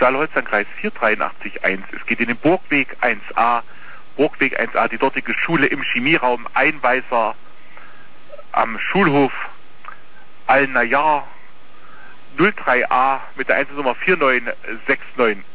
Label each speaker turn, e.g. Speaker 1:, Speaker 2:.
Speaker 1: Saale-Holstein-Kreis 4881. Es geht in den Burgweg 1a. Burgweg 1a, die dortige Schule im Chemieraum, Einweiser am Schulhof Al-Najar 03a mit der Einzelnummer 4969.